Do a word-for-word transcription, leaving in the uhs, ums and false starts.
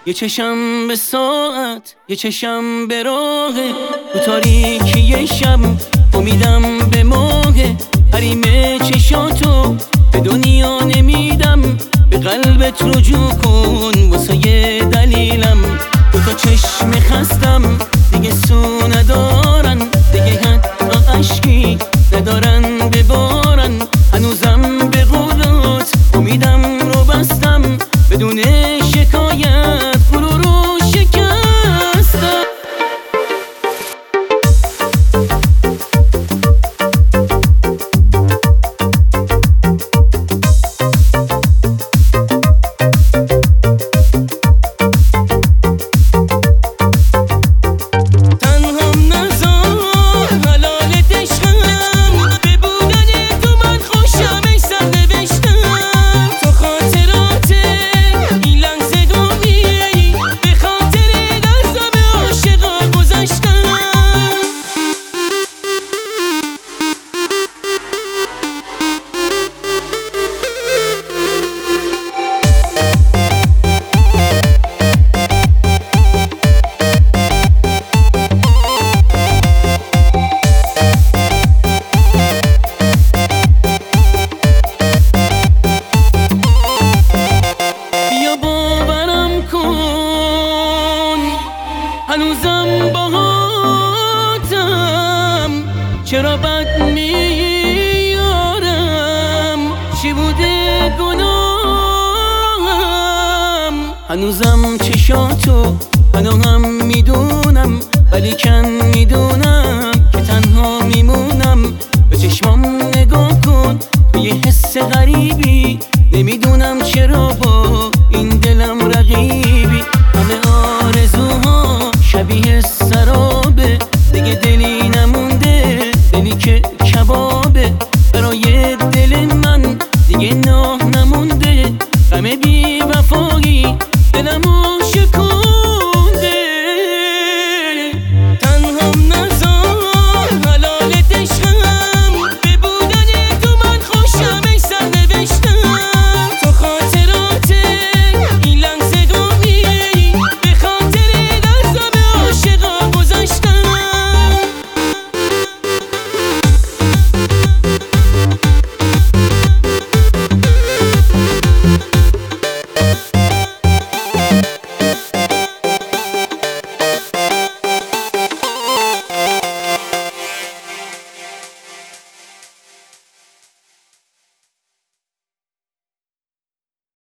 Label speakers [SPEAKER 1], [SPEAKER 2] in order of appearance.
[SPEAKER 1] یه چشم به ساعت، یه چشم به راه، تو تاریکی شب امیدم به ماه. حریم چشاتو به دنیا نمیدم، به قلبت رجوع کن واسه یه دلیلم. دو تا چشم خستم دیگه سو ندارن، دیگه حتی عشقی ندارن ببارن. هنوزم به قولت امیدم رو بستم، بدون شکایت غرور رو شکستم. هنوزم باهاتم، چرا بد میارم؟ چی بوده گناهم؟ هنوزم چشاتو هنوزم میدونم، ولی کن میدونم